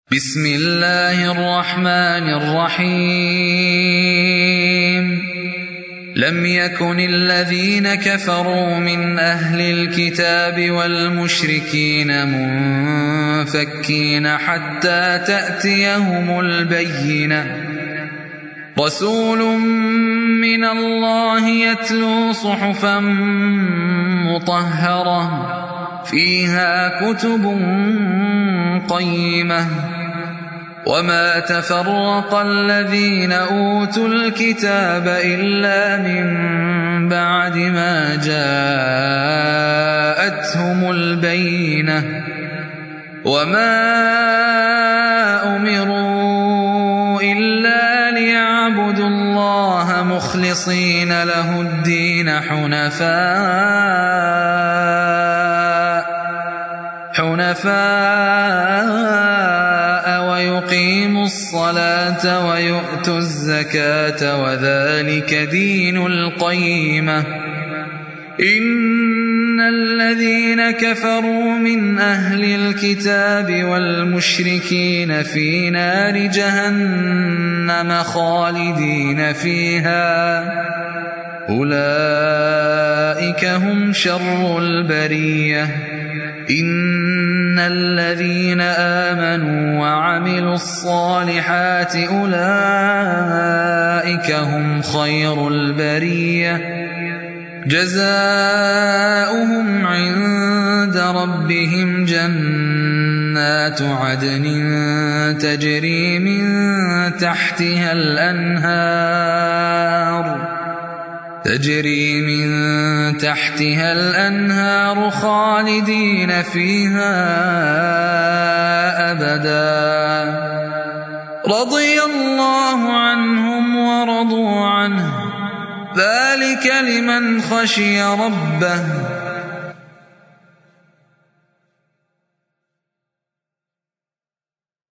بسم الله الرحمن الرحيم لم يكن الذين كفروا من أهل الكتاب والمشركين منفكين حتى تأتيهم البينة رسول من الله يتلو صحفا مطهرة فيها كتب قيمة وما تفرق الذين أوتوا الكتاب إلا من بعد ما جاءتهم البينة وما أمروا إلا ليعبدوا الله مخلصين له الدين حنفاء ويقيموا الصلاة ويؤتوا الزكاة وذلك دين القيمة إن الذين كفروا من أهل الكتاب والمشركين في نار جهنم خالدين فيها أولئك هم شر البرية إن الذين آمنوا وعملوا الصالحات أولئك هم خير البرية جزاؤهم عند ربهم جنات عدن تجري من تحتها الأنهار خالدين فيها أبدا رضي الله عنهم ورضوا عنه ذلك لمن خشي ربه